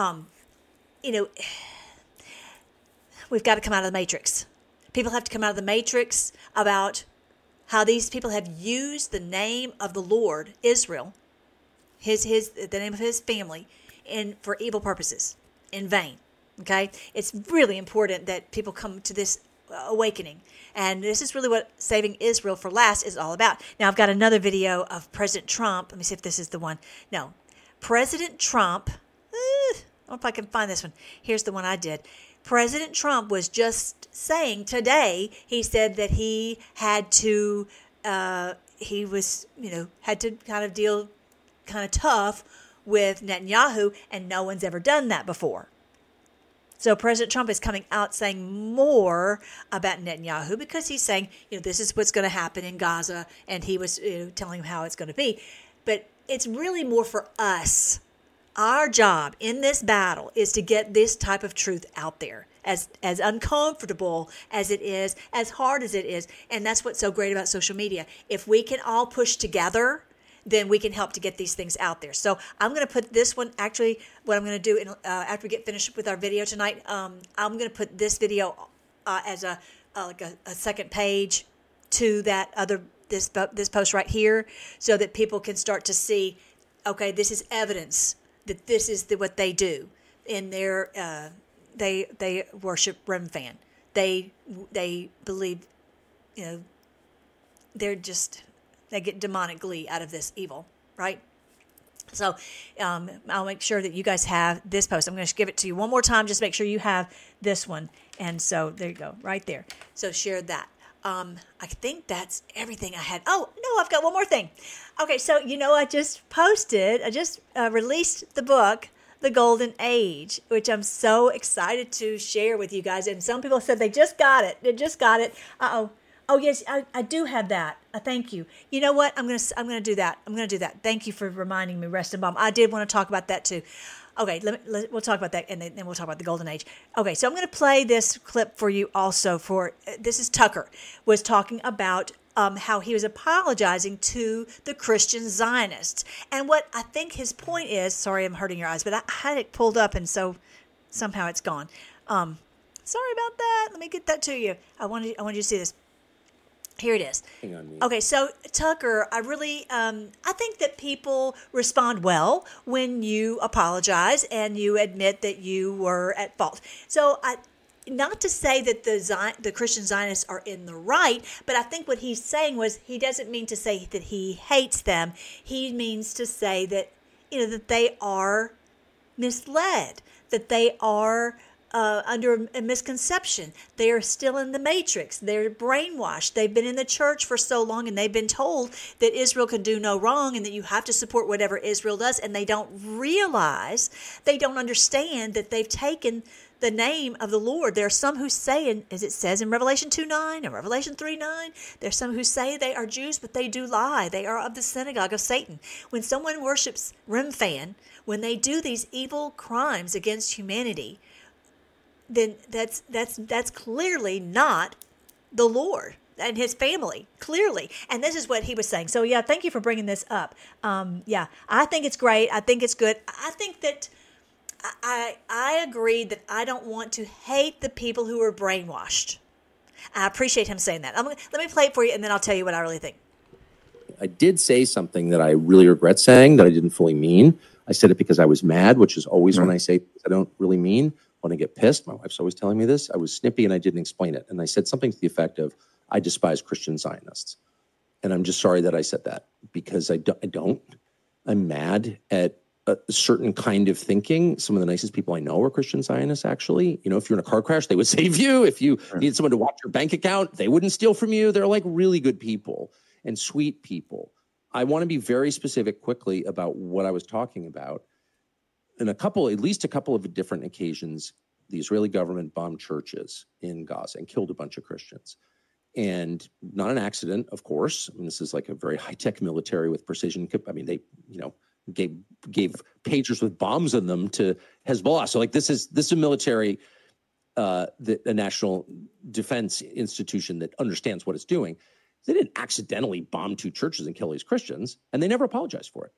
we've got to come out of the matrix. People have to come out of the matrix about how these people have used the name of the Lord, Israel, the name of his family, for evil purposes, in vain. Okay, it's really important that people come to this awakening, and this is really what Saving Israel for Last is all about. Now, I've got another video of President Trump. Let me see if this is the one. No, President Trump. I don't know if I can find this one. Here's the one I did. President Trump was just saying today, he said that he had to, had to kind of deal kind of tough with Netanyahu, and no one's ever done that before. So President Trump is coming out saying more about Netanyahu because he's saying, this is what's going to happen in Gaza, and he was telling him how it's going to be. But it's really more for us. Our job in this battle is to get this type of truth out there, as uncomfortable as it is, as hard as it is. And that's what's so great about social media. If we can all push together, then we can help to get these things out there. So I'm going to put this one, actually, what I'm going to do after we get finished with our video tonight, I'm going to put this video as a second page to that this post right here, so that people can start to see, okay, this is evidence that this is what they do in their, they worship Remphan. They believe, they get demonic glee out of this evil, right? So I'll make sure that you guys have this post. I'm going to give it to you one more time. Just make sure you have this one. And so there you go, right there. So share that. I think that's everything I had. Oh, no, I've got one more thing. Okay, so, I just released the book, The Golden Age, which I'm so excited to share with you guys. And some people said they just got it. Uh-oh. Oh, yes, I do have that. Thank you. You know what? I'm gonna do that. Thank you for reminding me, Rest and Bomb. I did want to talk about that too. Okay, we'll talk about that, and then we'll talk about the Golden Age. Okay, so I'm going to play this clip for you also. This is Tucker was talking about how he was apologizing to the Christian Zionists, and what I think his point is. Sorry, I'm hurting your eyes, but I had it pulled up, and so somehow it's gone. Sorry about that. Let me get that to you. I wanted you to see this. Here it is. Hang on. Okay, so Tucker, I think that people respond well when you apologize and you admit that you were at fault. So not to say that the Christian Zionists are in the right, but I think what he's saying was he doesn't mean to say that he hates them. He means to say that that they are misled, that they are under a misconception. They are still in the matrix. They're brainwashed. They've been in the church for so long, and they've been told that Israel can do no wrong and that you have to support whatever Israel does, and they don't understand that they've taken the name of the Lord. There are some who say, as it says in Revelation 2:9 and Revelation 3:9, there's some who say they are Jews, but they do lie. They are of the synagogue of Satan. When someone worships Remphan, when they do these evil crimes against humanity, then that's clearly not the Lord and his family, clearly. And this is what he was saying. So, yeah, thank you for bringing this up. I think it's great. I think it's good. I think that I agree that I don't want to hate the people who are brainwashed. I appreciate him saying that. Let me play it for you, and then I'll tell you what I really think. I did say something that I really regret saying that I didn't fully mean. I said it because I was mad, which is always when I say things I don't really mean. When I get pissed, my wife's always telling me this, I was snippy and I didn't explain it. And I said something to the effect of, I despise Christian Zionists. And I'm just sorry that I said that, because I don't. I'm mad at a certain kind of thinking. Some of the nicest people I know are Christian Zionists, actually. If you're in a car crash, they would save you. If you needed someone to watch your bank account, they wouldn't steal from you. They're like really good people and sweet people. I want to be very specific quickly about what I was talking about. In at least a couple of different occasions, the Israeli government bombed churches in Gaza and killed a bunch of Christians. And not an accident, of course. I mean, this is like a very high-tech military with precision. I mean, they, gave pagers with bombs in them to Hezbollah. So, like, this is a military, a national defense institution that understands what it's doing. They didn't accidentally bomb two churches and kill these Christians, and they never apologized for it.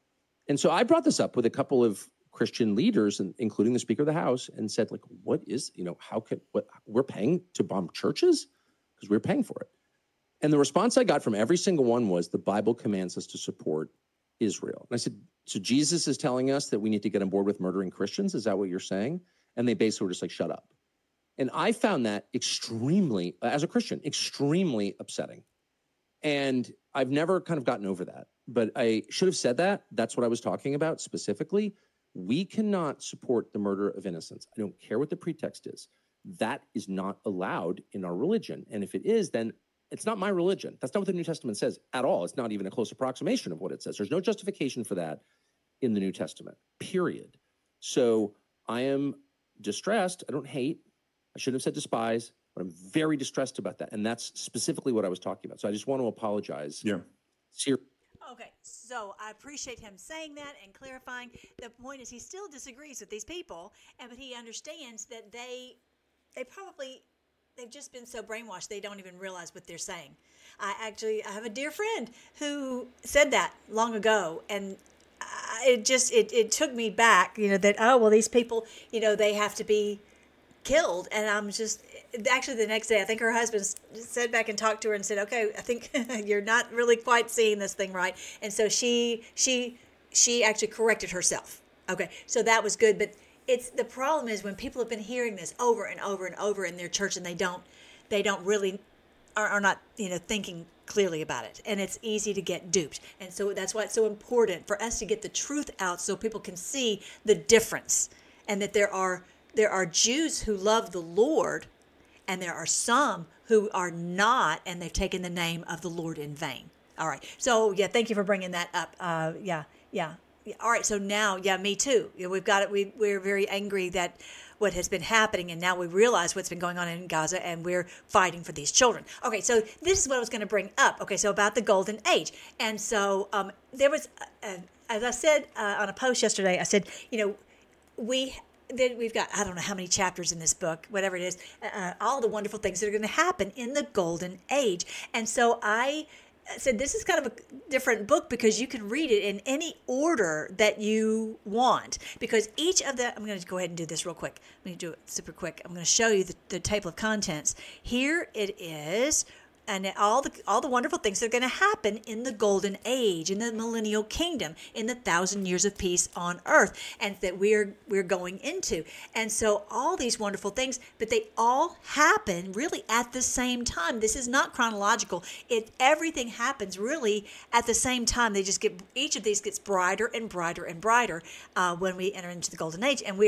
And so I brought this up with a couple of Christian leaders, and including the Speaker of the House, and said, like, what is, how could, we're paying to bomb churches? Because we're paying for it. And the response I got from every single one was, the Bible commands us to support Israel. And I said, so Jesus is telling us that we need to get on board with murdering Christians? Is that what you're saying? And they basically were just like, shut up. And I found that extremely, as a Christian, extremely upsetting. And I've never kind of gotten over that. But I should have said that. That's what I was talking about specifically. We cannot support the murder of innocents. I don't care what the pretext is. That is not allowed in our religion. And if it is, then it's not my religion. That's not what the New Testament says at all. It's not even a close approximation of what it says. There's no justification for that in the New Testament, period. So I am distressed. I don't hate. I shouldn't have said despise, but I'm very distressed about that. And that's specifically what I was talking about. So I just want to apologize. Yeah. Okay, so I appreciate him saying that and clarifying. The point is, he still disagrees with these people, but he understands that they've just been so brainwashed they don't even realize what they're saying. I have a dear friend who said that long ago, and it took me back, that, these people, they have to be killed. And I'm just, actually the next day, I think her husband sat back and talked to her and said, okay, I think you're not really quite seeing this thing right. And so she actually corrected herself. Okay, so that was good. But the problem is when people have been hearing this over and over and over in their church, and they don't really are not thinking clearly about it, and it's easy to get duped. And so that's why it's so important for us to get the truth out so people can see the difference, and that there are Jews who love the Lord, and there are some who are not, and they've taken the name of the Lord in vain. All right. So, yeah, thank you for bringing that up. Yeah. All right. So now, me too. We've got it. We're very angry that what has been happening, and now we realize what's been going on in Gaza, and we're fighting for these children. Okay. So this is what I was going to bring up. Okay. So about the Golden Age. And so there was, as I said on a post yesterday, I said, we've got, I don't know how many chapters in this book, whatever it is, all the wonderful things that are going to happen in the Golden Age. And so I said, this is kind of a different book because you can read it in any order that you want. Because each of the, I'm going to go ahead and do this real quick. Let me do it super quick. I'm going to show you the table of contents. Here it is. And all the wonderful things that are going to happen in the Golden Age, in the Millennial Kingdom, in the 1,000 years of peace on earth, and that we're going into. And so all these wonderful things, but they all happen really at the same time. This is not chronological. Everything happens really at the same time. Each of these gets brighter and brighter and brighter when we enter into the Golden Age, and we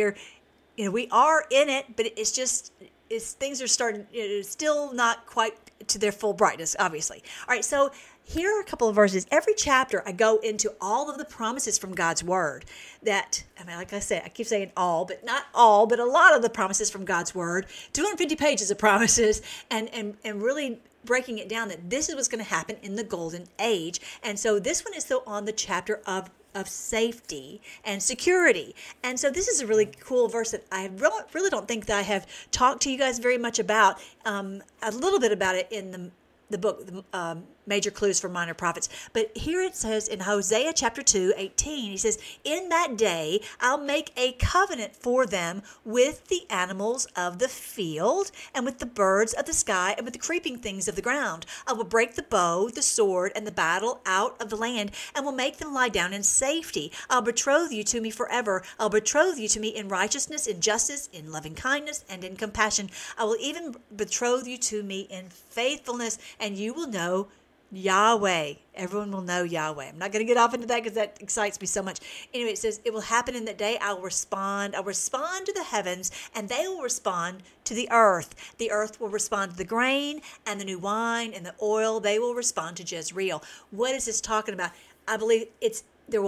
are in it, but things are starting. It's still not quite to their full brightness, obviously. All right, so here are a couple of verses. Every chapter, I go into all of the promises from God's Word that, like I said, I keep saying all, but not all, but a lot of the promises from God's Word, 250 pages of promises, and really breaking it down that this is what's going to happen in the Golden Age. And so this one is still on the chapter of safety and security. And so this is a really cool verse that I really don't think that I have talked to you guys very much about, a little bit about it in the book, Major Clues for Minor Prophets. But here it says in Hosea chapter 2:18, he says, in that day, I'll make a covenant for them with the animals of the field and with the birds of the sky and with the creeping things of the ground. I will break the bow, the sword, and the battle out of the land and will make them lie down in safety. I'll betroth you to me forever. I'll betroth you to me in righteousness, in justice, in loving kindness, and in compassion. I will even betroth you to me in faithfulness, and you will know Yahweh. Everyone will know Yahweh. I'm not going to get off into that because that excites me so much. Anyway, it says, it will happen in that day. I'll respond to the heavens, and they will respond to the earth. The earth will respond to the grain and the new wine and the oil. They will respond to Jezreel. What is this talking about? I believe the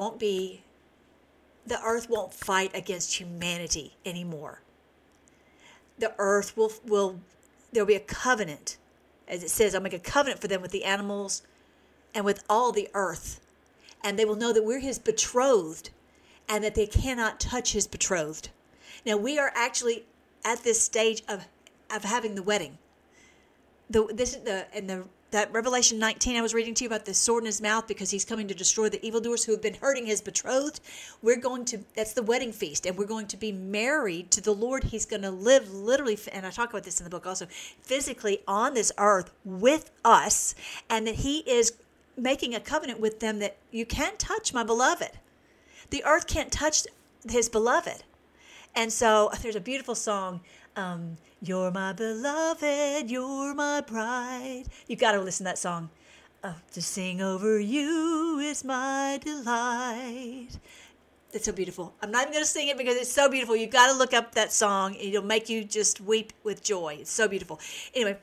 earth won't fight against humanity anymore. The earth there'll be a covenant. As it says, I'll make a covenant for them with the animals and with all the earth. And they will know that we're his betrothed and that they cannot touch his betrothed. Now, we are actually at this stage of having the wedding. that Revelation 19 I was reading to you about the sword in his mouth, because he's coming to destroy the evildoers who have been hurting his betrothed. That's the wedding feast, and we're going to be married to the Lord. He's going to live literally, and I talk about this in the book also, physically on this earth with us, and that he is making a covenant with them that you can't touch my beloved. The earth can't touch his beloved. And so there's a beautiful song, you're my beloved, you're my bride. You've got to listen to that song. To sing over you is my delight. It's so beautiful. I'm not even going to sing it because it's so beautiful. You've got to look up that song. It'll make you just weep with joy. It's so beautiful. Anyway,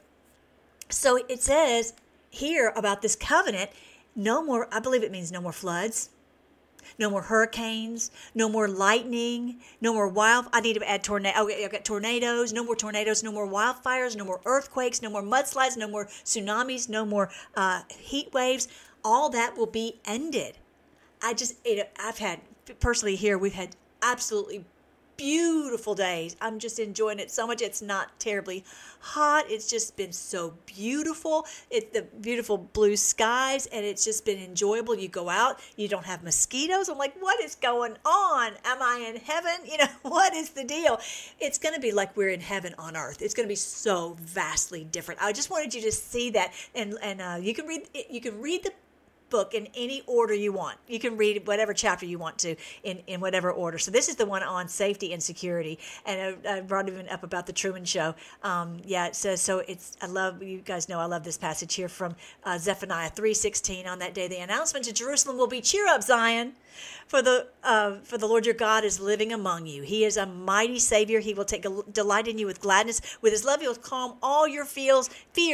so it says here about this covenant, no more, I believe it means no more floods. No more hurricanes, no more lightning, no more I need to add tornado. Okay, I've got tornadoes, no more tornadoes, no more wildfires, no more earthquakes, no more mudslides, no more tsunamis, no more heat waves. All that will be ended. I've had, personally here, we've had absolutely beautiful days. I'm just enjoying it so much. It's not terribly hot. It's just been so beautiful. It's the beautiful blue skies, and it's just been enjoyable. You go out, you don't have mosquitoes. I'm like, what is going on? Am I in heaven? What is the deal? It's going to be like we're in heaven on earth. It's going to be so vastly different. I just wanted you to see that, and you can read the book in any order you want. You can read whatever chapter you want to in whatever order. So this is the one on safety and security, and I brought even up about the Truman Show. It says, so you guys know I love this passage here from Zephaniah 3:16. On that day, the announcement to Jerusalem will be, cheer up, Zion, for the Lord your God is living among you. He is a mighty Savior. He will take delight in you with gladness. With his love, he will calm all your fears.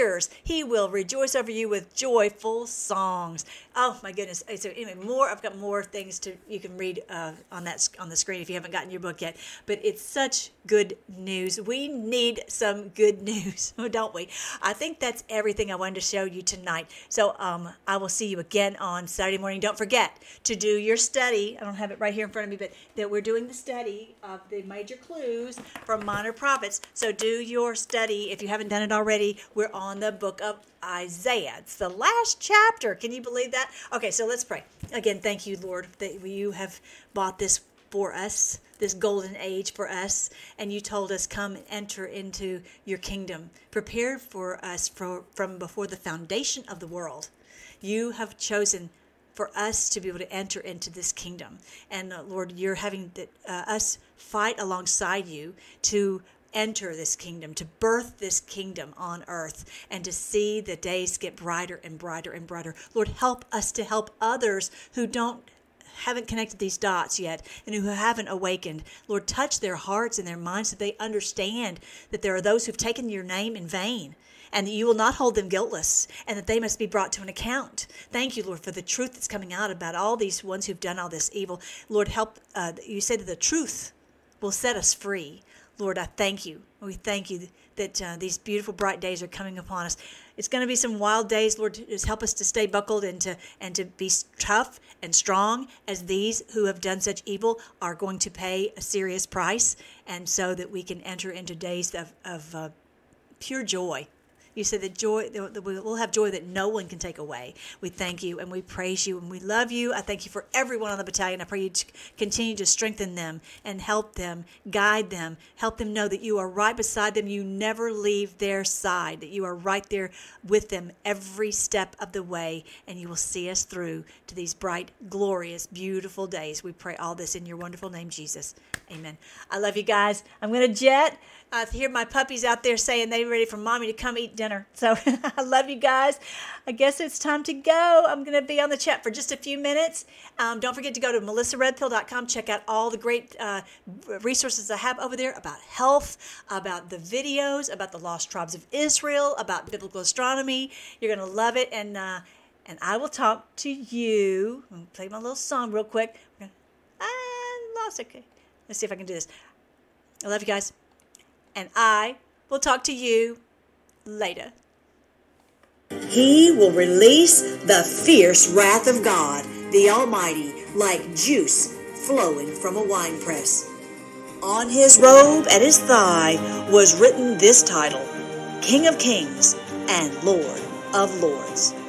He will rejoice over you with joyful songs. Oh my goodness! So anyway, I've got more things you can read on the screen if you haven't gotten your book yet. But it's such good news. We need some good news, don't we? I think that's everything I wanted to show you tonight. So I will see you again on Saturday morning. Don't forget to do your study. I don't have it right here in front of me, but that we're doing the study of the major clues from Minor Prophets. So do your study. If you haven't done it already, we're on the book of Isaiah. It's the last chapter. Can you believe that? Okay, so let's pray. Again, thank you, Lord, that you have bought this for us, this golden age for us, and you told us, come enter into your kingdom, prepared for us from before the foundation of the world. You have chosen for us to be able to enter into this kingdom. And Lord, you're having us fight alongside you to enter this kingdom, to birth this kingdom on earth, and to see the days get brighter and brighter and brighter. Lord, help us to help others who haven't connected these dots yet and who haven't awakened. Lord, touch their hearts and their minds so they understand that there are those who've taken your name in vain, and that you will not hold them guiltless, and that they must be brought to an account. Thank you, Lord, for the truth that's coming out about all these ones who've done all this evil. Lord, help. You say that the truth will set us free. Lord, I thank you. We thank you that these beautiful, bright days are coming upon us. It's going to be some wild days. Lord, just help us to stay buckled and to be tough and strong, as these who have done such evil are going to pay a serious price, and so that we can enter into days of pure joy. You said that joy, that we'll have joy that no one can take away. We thank you and we praise you and we love you. I thank you for everyone on the battalion. I pray you to continue to strengthen them and help them, guide them, help them know that you are right beside them. You never leave their side, that you are right there with them every step of the way, and you will see us through to these bright, glorious, beautiful days. We pray all this in your wonderful name, Jesus. Amen. I love you guys. I'm going to jet. I hear my puppies out there saying they're ready for mommy to come eat dinner. So I love you guys. I guess it's time to go. I'm going to be on the chat for just a few minutes. Don't forget to go to melissaredpill.com. Check out all the great resources I have over there about health, about the videos, about the lost tribes of Israel, about biblical astronomy. You're going to love it. And I will talk to you. I'm going to play my little song real quick. I lost it. Okay. Let's see if I can do this. I love you guys. And I will talk to you later. He will release the fierce wrath of God, the Almighty, like juice flowing from a winepress. On his robe at his thigh was written this title, King of Kings and Lord of Lords.